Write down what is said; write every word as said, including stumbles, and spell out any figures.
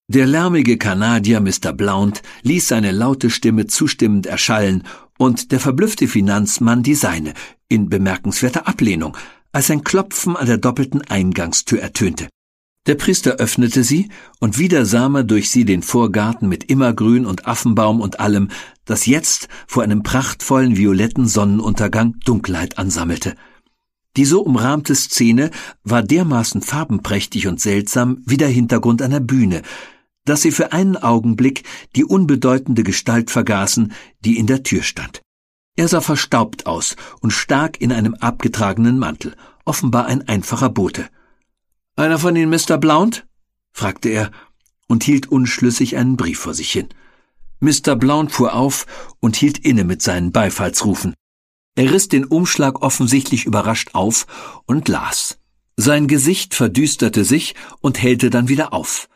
Der lärmige Kanadier Mister Blount ließ seine laute Stimme zustimmend erschallen und der verblüffte Finanzmann die seine, in bemerkenswerter Ablehnung, als ein Klopfen an der doppelten Eingangstür ertönte. Der Priester öffnete sie, und wieder sah man durch sie den Vorgarten mit Immergrün und Affenbaum und allem, das jetzt vor einem prachtvollen violetten Sonnenuntergang Dunkelheit ansammelte. Die so umrahmte Szene war dermaßen farbenprächtig und seltsam wie der Hintergrund einer Bühne, dass sie für einen Augenblick die unbedeutende Gestalt vergaßen, die in der Tür stand. Er sah verstaubt aus und stak in einem abgetragenen Mantel, offenbar ein einfacher Bote. »Einer von Ihnen, Mister Blount?« fragte er und hielt unschlüssig einen Brief vor sich hin. Mister Blount fuhr auf und hielt inne mit seinen Beifallsrufen. Er riss den Umschlag offensichtlich überrascht auf und las. Sein Gesicht verdüsterte sich und hellte dann wieder auf.